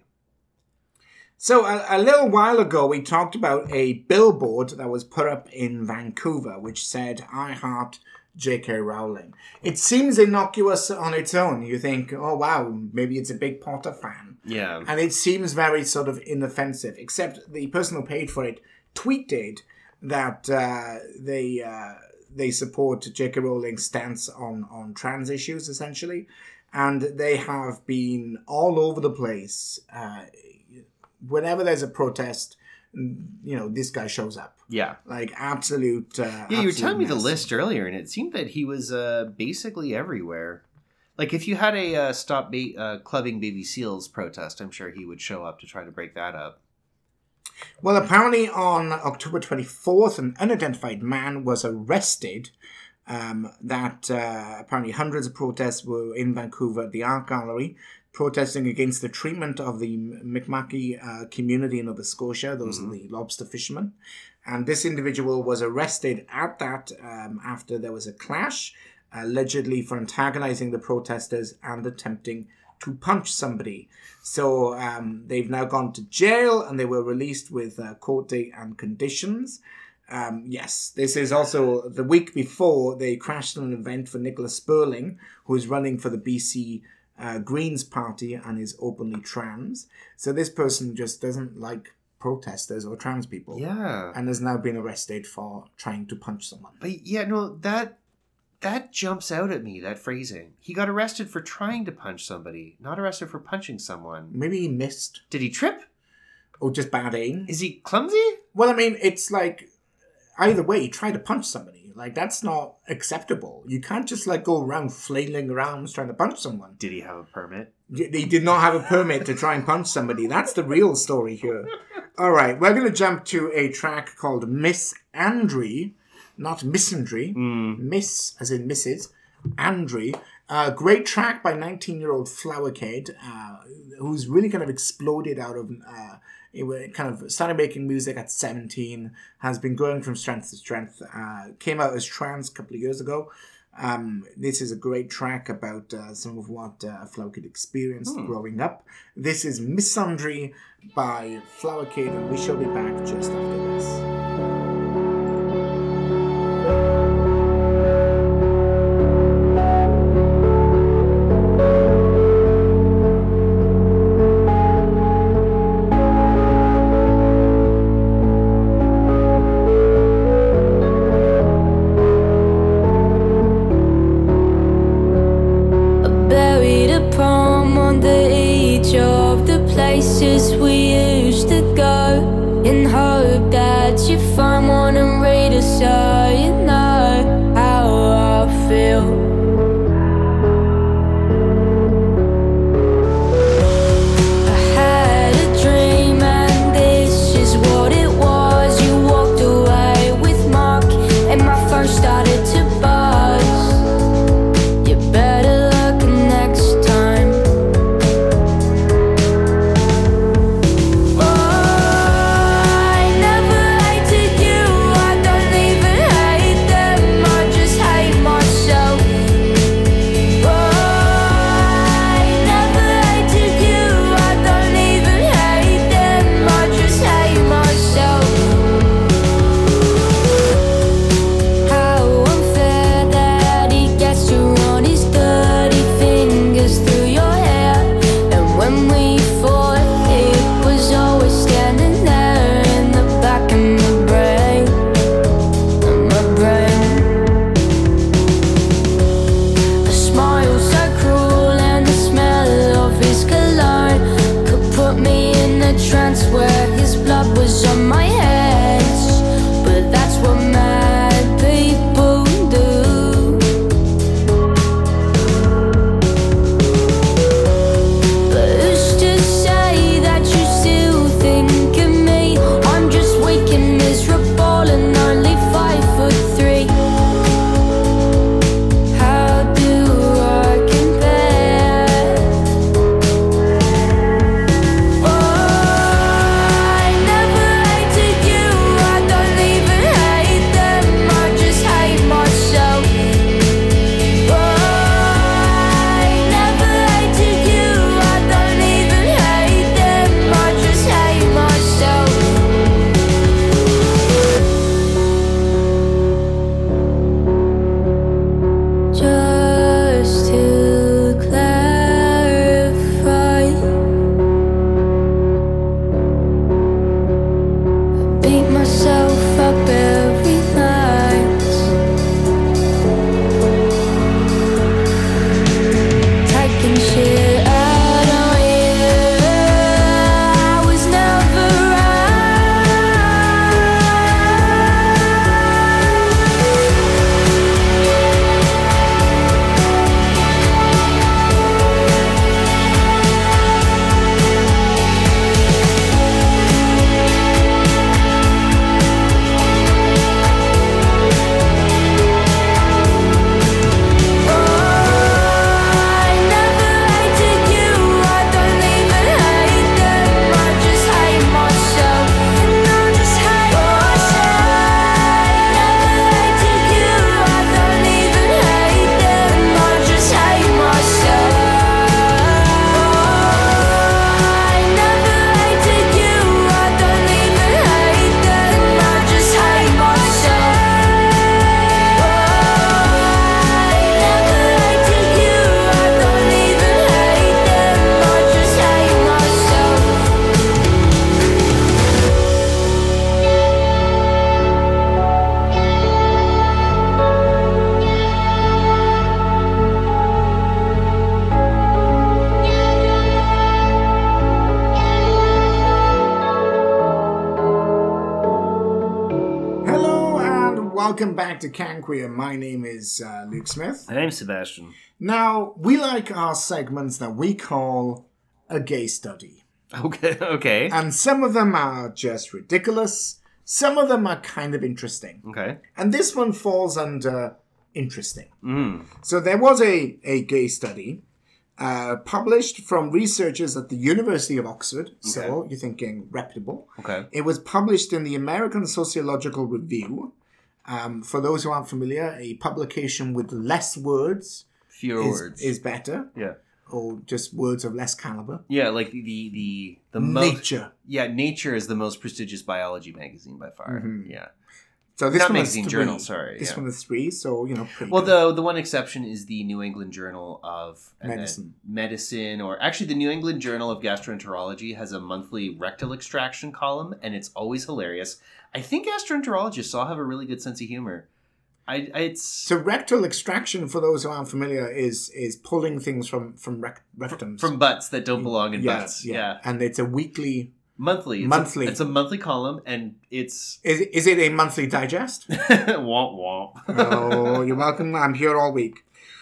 So a, a little while ago, we talked about a billboard that was put up in Vancouver, which said, I heart J K Rowling. It seems innocuous on its own. You think, oh, wow, maybe it's a big Potter fan. Yeah. And it seems very sort of inoffensive, except the person who paid for it tweeted that uh, they uh, they support J K Rowling's stance on, on trans issues, essentially. And they have been all over the place. Uh, whenever there's a protest, you know, this guy shows up. Yeah. Like, absolute... Uh, yeah, you were absolute telling me the mess. list earlier, and it seemed that he was uh, basically everywhere. Like, if you had a uh, Stop ba- uh, Clubbing Baby Seals protest, I'm sure he would show up to try to break that up. Well, apparently on October twenty-fourth, an unidentified man was arrested. Um, that uh, apparently hundreds of protests were in Vancouver at the Art Gallery, protesting against the treatment of the Mi'kmaqi uh, community in Nova Scotia. Those mm-hmm. are the lobster fishermen. And this individual was arrested at that um, after there was a clash, allegedly for antagonizing the protesters and attempting to punch somebody. So um, they've now gone to jail and they were released with uh, court date and conditions. Um, yes, this is also the week before they crashed an event for Nicholas Sperling, who is running for the B C uh, Greens Party and is openly trans. So this person just doesn't like protesters or trans people. Yeah. And has now been arrested for trying to punch someone. But yeah, no, that that jumps out at me, that phrasing. He got arrested for trying to punch somebody, not arrested for punching someone. Maybe he missed. Did he trip? Or just bad aim. Is he clumsy? Well, I mean, it's like... Either way, try to punch somebody. Like, that's not acceptable. You can't just, like, go around flailing around trying to punch someone. Did he have a permit? He did not have a permit to try and punch somebody. That's the real story here. All right, we're going to jump to a track called Miss Andre, not Missandry. Mm. Miss, as in Missus Andre. Uh, great track by nineteen-year-old Flower Kid, uh, who's really kind of exploded out of... Uh, It kind of started making music at seventeen, has been growing from strength to strength, uh, came out as trans a couple of years ago. Um, this is a great track about uh, some of what uh, Flower Kid experienced hmm. growing up. This is Missandry by Flower Kid, and we shall be back just after this. Places we used to go, in hope that you find one and read us so you know how I feel. I had a dream and this is what it was. You walked away with Mark and my phone started to buzz. You better look next time. Myself welcome back to Can Queer. My name is uh, Luke Smith. My name's Sebastian. Now, we like our segments that we call a gay study. Okay, okay. And some of them are just ridiculous. Some of them are kind of interesting. Okay. And this one falls under interesting. Mm. So there was a, a gay study uh, published from researchers at the University of Oxford. So Okay. you're thinking reputable. Okay. It was published in the American Sociological Review. Um, for those who aren't familiar, a publication with less words Fewer is, words. is better. Yeah. Or just words of less caliber. Yeah, like the the the, the most, Nature. Yeah, Nature is the most prestigious biology magazine by far. Mhm. Yeah. So this Not one magazine, is three. journal, sorry, This yeah. one is three, so, you know, pretty Well, good. the the one exception is the New England Journal of and then Medicine. Medicine, or actually the New England Journal of Gastroenterology has a monthly rectal extraction column, and it's always hilarious. I think gastroenterologists all have a really good sense of humor. I, I it's So rectal extraction, for those who aren't familiar, is is pulling things from, from rec- rectums. from butts that don't belong in yeah, butts. yeah. Yeah, And it's a weekly... monthly. It's Monthly. A, it's a monthly column, and it's Is, is it a monthly digest? womp womp. Oh, you're welcome. I'm here all week.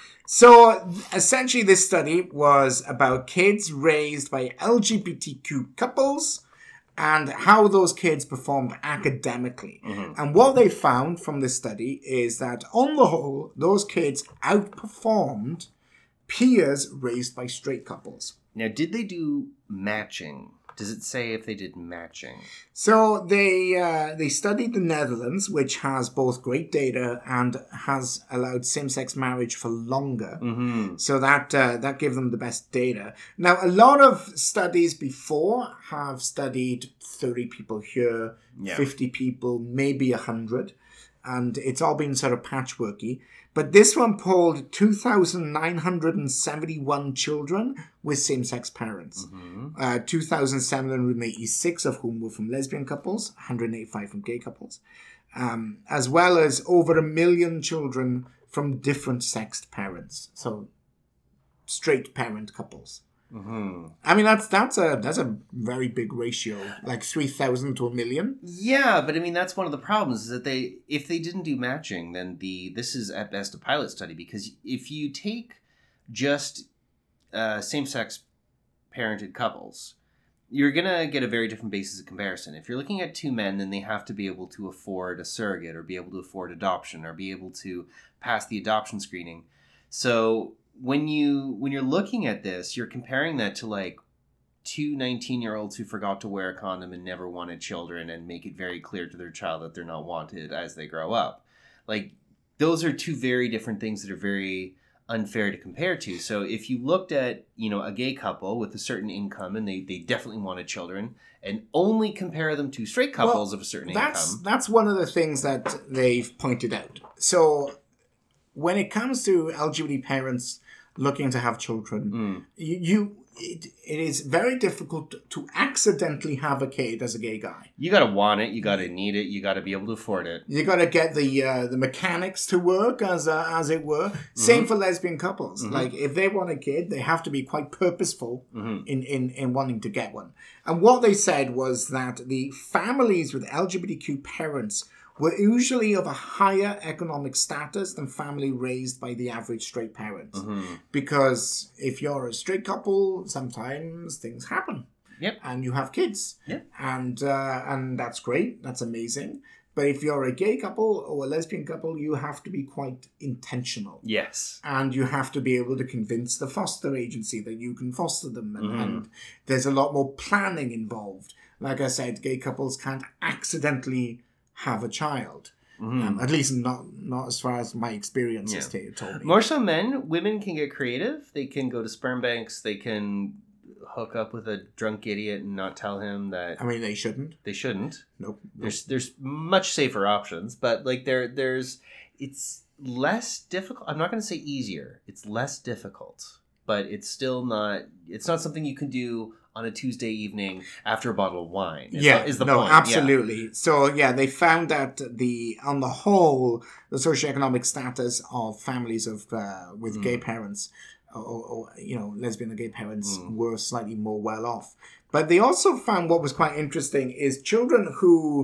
So essentially this study was about kids raised by L G B T Q couples and how those kids performed academically. Mhm. And what they found from this study is that on the whole, those kids outperformed peers raised by straight couples. Now, did they do matching? Does it say if they did matching? So they uh, they studied the Netherlands, which has both great data and has allowed same-sex marriage for longer. Mm-hmm. So that uh, that gave them the best data. Now, a lot of studies before have studied thirty people here, Yeah. fifty people, maybe one hundred. And it's all been sort of patchworky. But this one polled two thousand nine hundred seventy-one children with same-sex parents. Mm-hmm. Uh, two thousand seven hundred eighty-six of whom were from lesbian couples, one hundred eighty-five from gay couples, um, as well as over a million children from different sexed parents. So straight parent couples. Mm-hmm. I mean, that's that's a that's a very big ratio, like three thousand to a million. Yeah, but I mean that's one of the problems is that they if they didn't do matching, then the this is at best a pilot study, because if you take just uh, same-sex parented couples, you're gonna get a very different basis of comparison. If you're looking at two men, then they have to be able to afford a surrogate or be able to afford adoption or be able to pass the adoption screening. So when you when you're looking at this, you're comparing that to like two nineteen-year-olds who forgot to wear a condom and never wanted children and make it very clear to their child that they're not wanted as they grow up. Like, those are two very different things that are very unfair to compare to. So if you looked at, you know, a gay couple with a certain income and they, they definitely wanted children and only compare them to straight couples Well, of a certain That's income. that's one of the things that they've pointed out. So when it comes to L G B T parents looking to have children, Mm. you, you it, it is very difficult to accidentally have a kid as a gay guy. You gotta want it, you gotta need it, you gotta be able to afford it. You got to get the uh, the mechanics to work, as uh, as it were. Same for lesbian couples. Mhm. Like, if they want a kid, they have to be quite purposeful Mm-hmm. in, in, in wanting to get one. And what they said was that the families with L G B T Q parents were usually of a higher economic status than family raised by the average straight parents. Mm-hmm. Because if you're a straight couple, sometimes things happen. Yep. And you have kids. Yep. And uh, and that's great. That's amazing. But if you're a gay couple or a lesbian couple, you have to be quite intentional. Yes. And you have to be able to convince the foster agency that you can foster them. And, Mhm. and there's a lot more planning involved. Like I said, gay couples can't accidentally have a child. Mhm. Um, at least not not as far as my experience has Yeah. t- told me. More so men, women can get creative. They can go to sperm banks. They can hook up with a drunk idiot and not tell him that I mean, they shouldn't. they shouldn't. Nope. nope. There's there's much safer options, but like there there's it's less difficult. I'm not going to say easier. It's less difficult, but it's still not. It's not something you can do on a Tuesday evening after a bottle of wine. Is yeah, the, is the no, point. Yeah. absolutely. So yeah, they found that the on the whole, the socioeconomic status of families of uh, with Mm. gay parents, or, or you know, lesbian or gay parents Mm. were slightly more well off. But they also found what was quite interesting is children who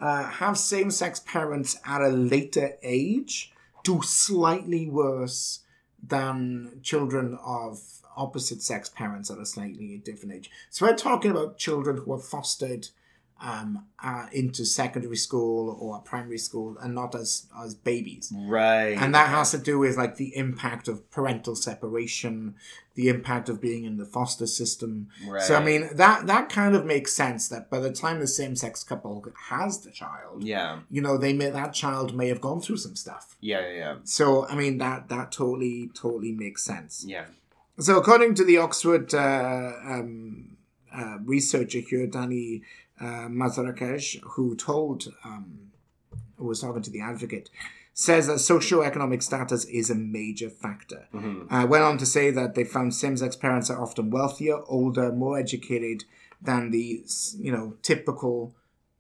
uh, have same-sex parents at a later age do slightly worse than children of opposite-sex parents at a slightly different age. So we're talking about children who are fostered um, uh, into secondary school or primary school and not as, as babies. Right. And that has to do with like the impact of parental separation, the impact of being in the foster system. Right. So, I mean, that, that kind of makes sense that by the time the same-sex couple has the child, Yeah. you know, they may, that child may have gone through some stuff. Yeah, yeah, yeah. So, I mean, that, that totally, totally makes sense. Yeah. So, according to the Oxford uh, um, uh, researcher here, Danny uh, Mazarakesh, who told, um, who was talking to The Advocate, says that socioeconomic status is a major factor. Mm-hmm. Uh, went on to say that they found same-sex parents are often wealthier, older, more educated than the, you know, typical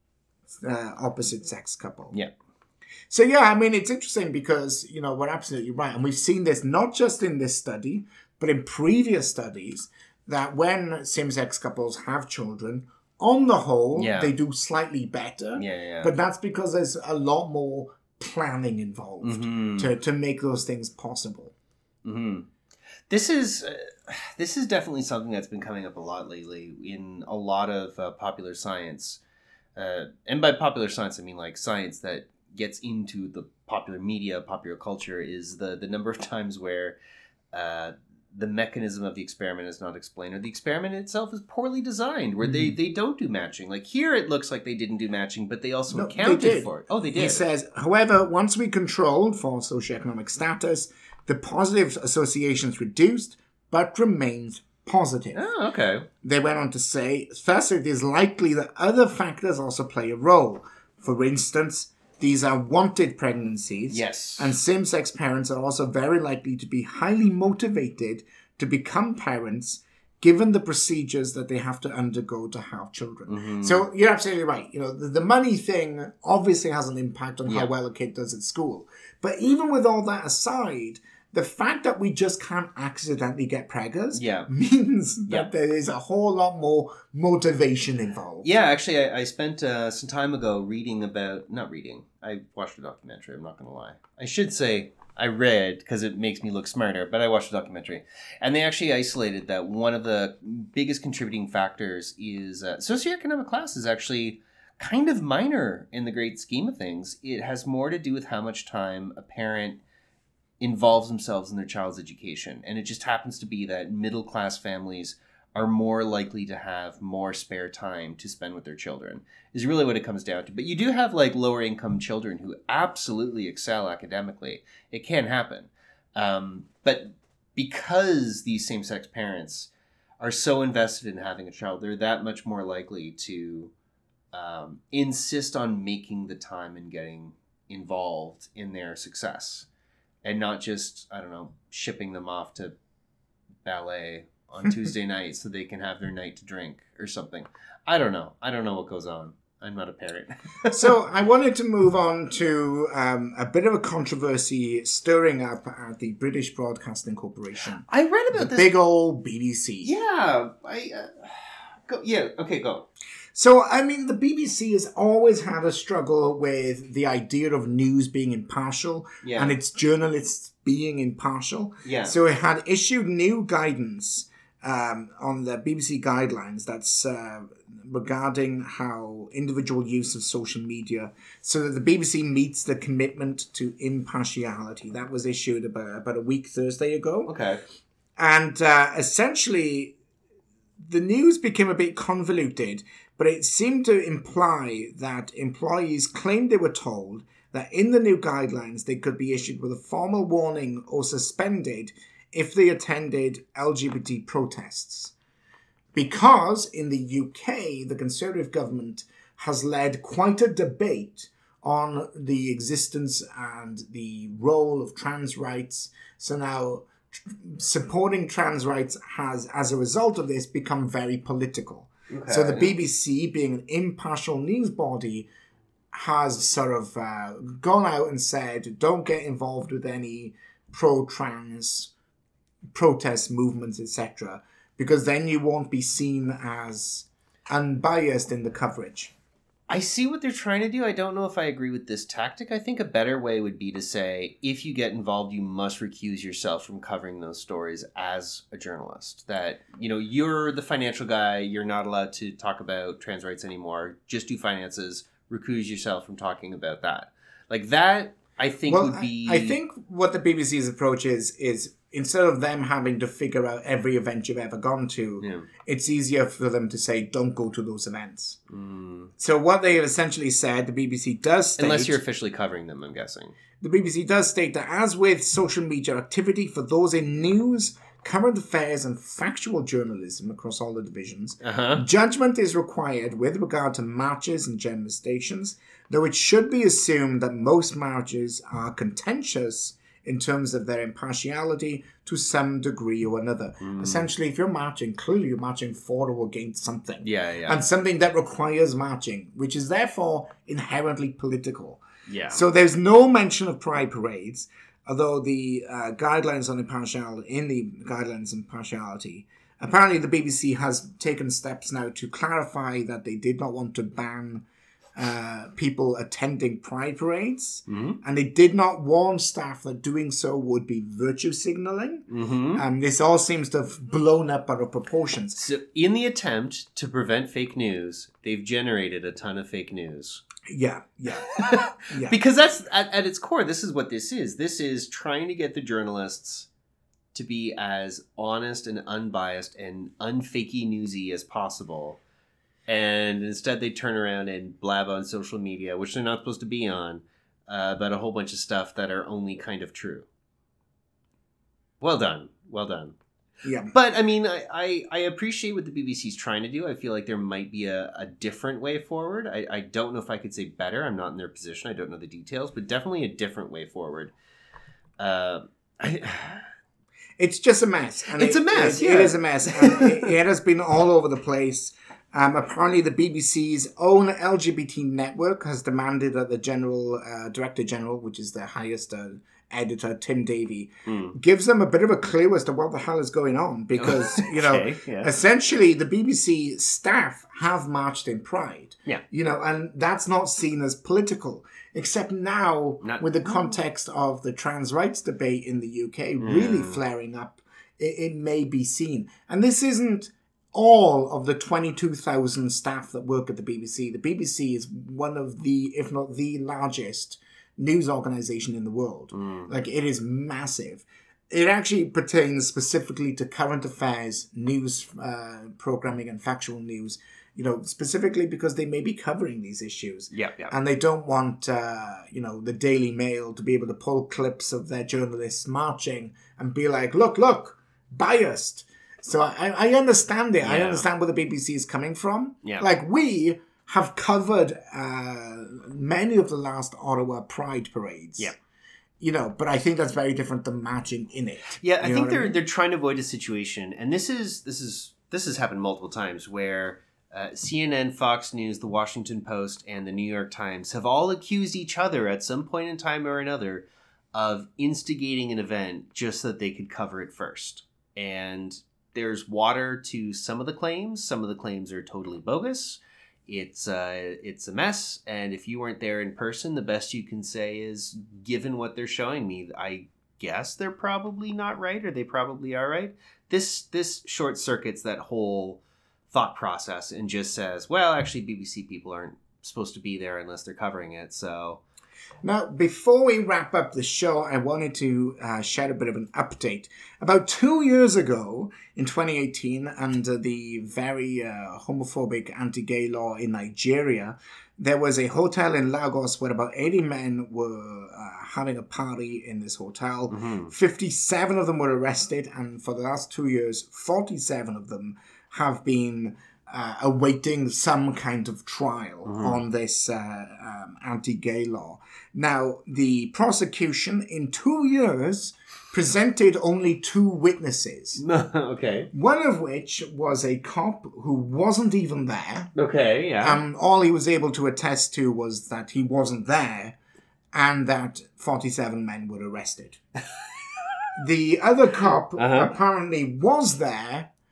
uh, opposite-sex couple. Yeah. So, yeah, I mean, it's interesting because, you know, we're absolutely right. And we've seen this not just in this study, but in previous studies, that when same-sex couples have children, on the whole, Yeah. they do slightly better. Yeah, yeah. But that's because there's a lot more planning involved Mhm. to, to make those things possible. Mm-hmm. This is uh, this is definitely something that's been coming up a lot lately in a lot of uh, popular science, uh, and by popular science I mean like science that gets into the popular media, popular culture. Is the the number of times where uh, the mechanism of the experiment is not explained, or the experiment itself is poorly designed, where they, they don't do matching. Like here, it looks like they didn't do matching, but they also No, accounted they did. for it. Oh, they did. He says, however, once we controlled for socioeconomic status, the positive associations reduced, but remained positive. Oh, okay. They went on to say, first, it is likely that other factors also play a role. For instance, these are wanted pregnancies. Yes. And same-sex parents are also very likely to be highly motivated to become parents, given the procedures that they have to undergo to have children. Mm-hmm. So you're absolutely right. You know, the, the money thing obviously has an impact on Yeah. how well a kid does at school. But even with all that aside, the fact that we just can't accidentally get preggers Yeah. means that Yeah. there is a whole lot more motivation involved. Yeah, actually, I, I spent uh, some time ago reading about... Not reading. I watched a documentary, I'm not going to lie. I should say I read, because it makes me look smarter, but I watched a documentary. And they actually isolated that one of the biggest contributing factors is... Uh, socioeconomic class is actually kind of minor in the great scheme of things. It has more to do with how much time a parent involves themselves in their child's education. And it just happens to be that middle-class families are more likely to have more spare time to spend with their children, is really what it comes down to. But you do have like lower income children who absolutely excel academically. It can happen. Um, but because these same-sex parents are so invested in having a child, they're that much more likely to um, insist on making the time and getting involved in their success. And not just, I don't know, shipping them off to ballet on Tuesday night so they can have their night to drink or something. I don't know. I don't know what goes on. I'm not a parent. So I wanted to move on to um, a bit of a controversy stirring up at the British Broadcasting Corporation. I read about The this. big old B B C. Yeah. I, uh, go, yeah. Okay, go. So, I mean, the B B C has always had a struggle with the idea of news being impartial Yeah. and its journalists being impartial. Yeah. So it had issued new guidance um, on the B B C guidelines that's uh, regarding how individual use of social media, so that the B B C meets the commitment to impartiality. That was issued about, about a week Thursday ago. Okay. And uh, essentially, the news became a bit convoluted, but it seemed to imply that employees claimed they were told that in the new guidelines they could be issued with a formal warning or suspended if they attended L G B T protests. Because in the U K, the Conservative government has led quite a debate on the existence and the role of trans rights. So now supporting trans rights has, as a result of this, become very political. Okay. So the B B C, being an impartial news body, has sort of uh, gone out and said, don't get involved with any pro-trans protest movements, et cetera, because then you won't be seen as unbiased in the coverage. I see what they're trying to do. I don't know if I agree with this tactic. I think a better way would be to say, if you get involved, you must recuse yourself from covering those stories as a journalist. That, you know, you're the financial guy. You're not allowed to talk about trans rights anymore. Just do finances. Recuse yourself from talking about that. Like that, I think well, would be... I, I think what the B B C's approach is, is instead of them having to figure out every event you've ever gone to, Yeah. it's easier for them to say, don't go to those events. Mm. So what they have essentially said, the B B C does state... Unless you're officially covering them, I'm guessing. The B B C does state that as with social media activity for those in news, current affairs and factual journalism across all the divisions, Uh-huh. judgment is required with regard to marches and journalist stations, though it should be assumed that most marches are contentious in terms of their impartiality to some degree or another. Mm. Essentially, if you're marching, clearly you're marching for or against something. Yeah, yeah. And something that requires marching, which is therefore inherently political. yeah. So there's no mention of pride parades, although the uh, guidelines on impartiality, in the guidelines on impartiality, apparently the B B C has taken steps now to clarify that they did not want to ban uh, people attending pride parades, Mm-hmm. and they did not warn staff that doing so would be virtue signaling. Mm-hmm. And this all seems to have blown up out of proportions. So in the attempt to prevent fake news, they've generated a ton of fake news. Yeah, yeah, yeah. Because that's, at, at its core, this is what this is. This is trying to get the journalists to be as honest and unbiased and unfakey newsy as possible. And instead they turn around and blab on social media, which they're not supposed to be on, uh, about a whole bunch of stuff that are only kind of true. Well done. Well done. Yeah. But, I mean, I, I, I appreciate what the B B C's trying to do. I feel like there might be a, a different way forward. I, I don't know if I could say better. I'm not in their position. I don't know the details. But definitely a different way forward. Uh, I, It's just a mess. And It's it- a mess, It, yeah. it is a mess. And it, it has been all over the place. Um, apparently, the B B C's own L G B T network has demanded that the general uh, director general, which is their highest uh, editor, Tim Davie, mm. gives them a bit of a clue as to what the hell is going on. Because, you know, Okay, yeah. essentially, the B B C staff have marched in Pride. Yeah. You know, and that's not seen as political. Except now, Not- with the context of the trans rights debate in the U K really Mm. flaring up, it, it may be seen. And this isn't all of the twenty-two thousand staff that work at the B B C. The B B C is one of the, if not the largest news organization in the world. Mm. Like, it is massive. It actually pertains specifically to current affairs, news uh, programming and factual news, you know, specifically because they may be covering these issues. Yeah, yeah. And they don't want, uh, you know, the Daily Mail to be able to pull clips of their journalists marching and be like, look, look, biased. So I, I understand it. I Yeah. understand where the B B C is coming from. Yeah. Like, we have covered uh, many of the last Ottawa Pride parades. Yeah. You know, but I think that's very different than marching in it. Yeah, I You know think what I they're mean? they're trying to avoid a situation, and this is this is this has happened multiple times where uh, C N N, Fox News, The Washington Post, and the New York Times have all accused each other at some point in time or another of instigating an event just so that they could cover it first. And there's water to some of the claims. Some of the claims are totally bogus. It's uh, it's a mess, and if you weren't there in person, the best you can say is, given what they're showing me, I guess they're probably not right, or they probably are right. This this short circuits that whole thought process and just says, well, actually, B B C people aren't supposed to be there unless they're covering it. So, Now, before we wrap up the show, I wanted to uh, share a bit of an update. About two years ago, in twenty eighteen, under the very uh, homophobic anti-gay law in Nigeria, there was a hotel in Lagos where about eighty men were uh, having a party in this hotel. mm-hmm. fifty-seven of them were arrested, and for the last two years, forty-seven of them have been uh, awaiting some kind of trial Mhm. on this uh, um, anti-gay law. Now, the prosecution in two years presented only two witnesses, okay, one of which was a cop who wasn't even there. okay, yeah, Um, all he was able to attest to was that he wasn't there and that forty-seven men were arrested. The other cop Uh-huh. apparently was there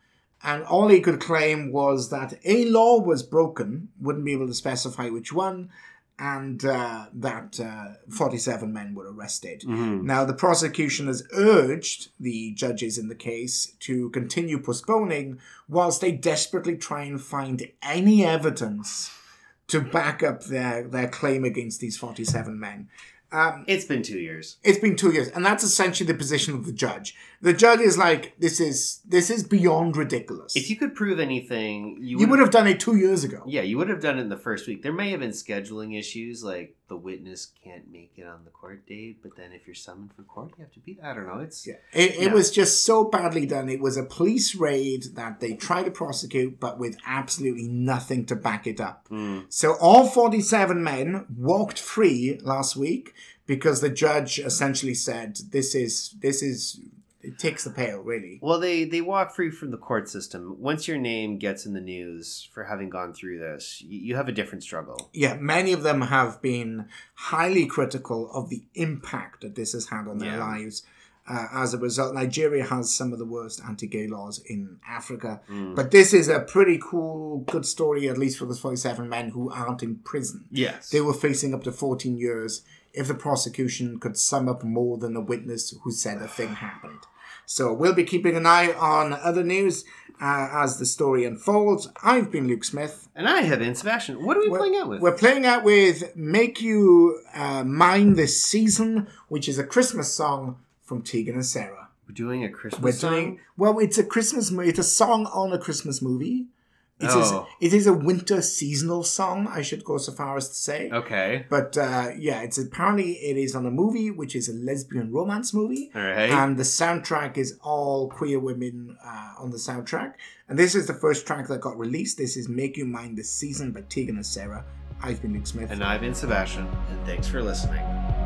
And all he could claim was that a law was broken, wouldn't be able to specify which one, and uh, that uh, forty-seven men were arrested. Mm-hmm. Now, the prosecution has urged the judges in the case to continue postponing whilst they desperately try and find any evidence to back up their, their claim against these forty-seven men. Um, it's been two years. It's been two years, and that's essentially the position of the judge. The judge is like, this is this is beyond ridiculous. If you could prove anything, you, you would have done it two years ago. Yeah, you would have done it in the first week. There may have been scheduling issues, like the witness can't make it on the court date, but then if you're summoned for court, you have to be. I don't know. It's yeah. It, it no. was just so badly done. It was a police raid that they tried to prosecute, but with absolutely nothing to back it up. Mm. So all forty-seven men walked free last week because the judge essentially said, "This is this is." It takes the pale, really. Well, they, they walk free from the court system. Once your name gets in the news for having gone through this, you, you have a different struggle. Yeah, many of them have been highly critical of the impact that this has had on their Yeah. lives. Uh, as a result, Nigeria has some of the worst anti-gay laws in Africa. Mm. But this is a pretty cool, good story, at least for the forty-seven men who aren't in prison. Yes. They were facing up to fourteen years if the prosecution could sum up more than a witness who said a thing happened. So we'll be keeping an eye on other news uh, as the story unfolds. I've been Luke Smith. And I have been Sebastian. What are we we're, playing out with? We're playing out with Make You uh, Mine This Season, which is a Christmas song from Tegan and Sarah. We're doing a Christmas We're song? doing, well, it's a Christmas movie. It's a song on a Christmas movie. It, oh. is, it is a winter seasonal song, I should go so far as to say. Okay. But uh, yeah, it's apparently it is on a movie, which is a lesbian romance movie. All right. And the soundtrack is all queer women uh, on the soundtrack. And this is the first track that got released. This is Make You Mine This Season by Tegan and Sarah. I've been Luke Smith. And I've been Sebastian. And thanks for listening.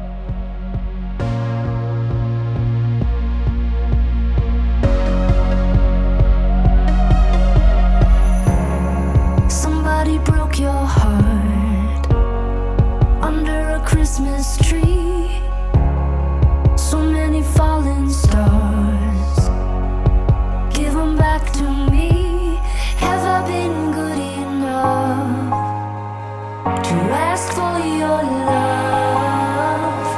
Somebody broke your heart under a Christmas tree. So many fallen stars. Give them back to me. Have I been good enough to ask for your love?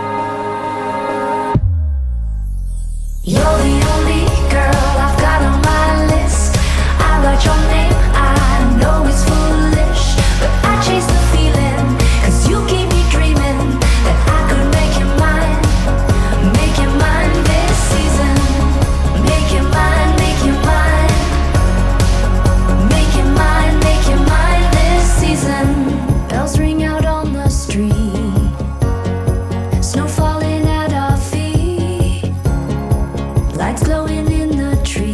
You're the only girl I've got on my list. I write your name. I know it's foolish, but I chase the feeling, 'cause you keep me dreaming that I could make you mine, make you mine this season, make you mine, make you mine, make you mine, make you mine this season. Bells ring out on the street, snow falling at our feet, lights glowing in the trees.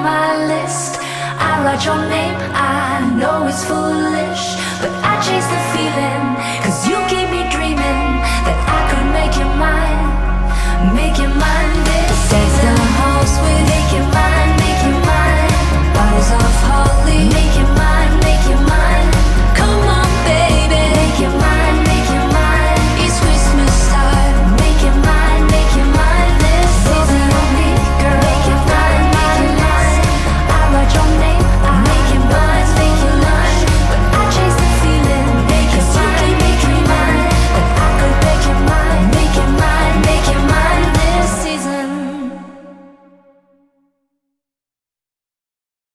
Your name, I know it's foolish, but I chase the